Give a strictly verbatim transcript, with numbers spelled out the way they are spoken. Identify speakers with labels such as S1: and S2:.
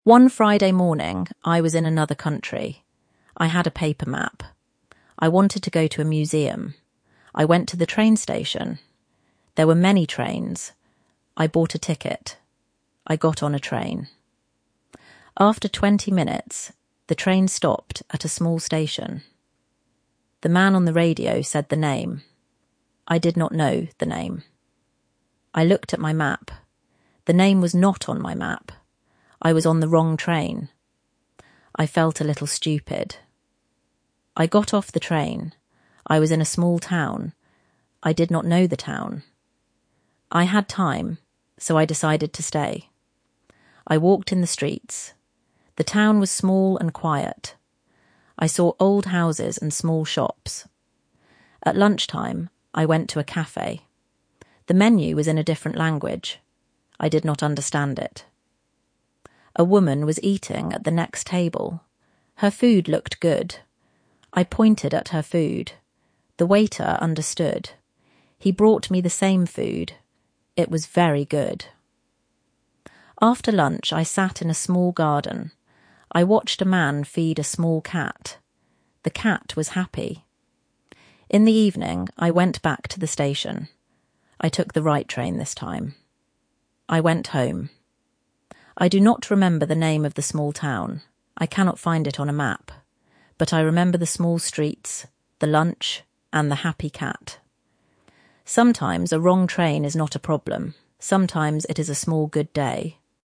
S1: One Friday morning, I was in another country. I had a paper map. I wanted to go to a museum. I went to the train station. There were many trains. I bought a ticket. I got on a train. After twenty minutes, the train stopped at a small station. The man on the radio said the name. I did not know the name. I looked at my map. The name was not on my map. I was on the wrong train. I felt a little stupid. I got off the train. I was in a small town. I did not know the town. I had time, so I decided to stay. I walked in the streets. The town was small and quiet. I saw old houses and small shops. At lunchtime, I went to a cafe. The menu was in a different language. I did not understand it. A woman was eating at the next table. Her food looked good. I pointed at her food. The waiter understood. He brought me the same food. It was very good. After lunch, I sat in a small garden. I watched a man feed a small cat. The cat was happy. In the evening, I went back to the station. I took the right train this time. I went home. I do not remember the name of the small town. I cannot find it on a map. But I remember the small streets, the lunch, and the happy cat. Sometimes a wrong train is not a problem. Sometimes it is a small good day.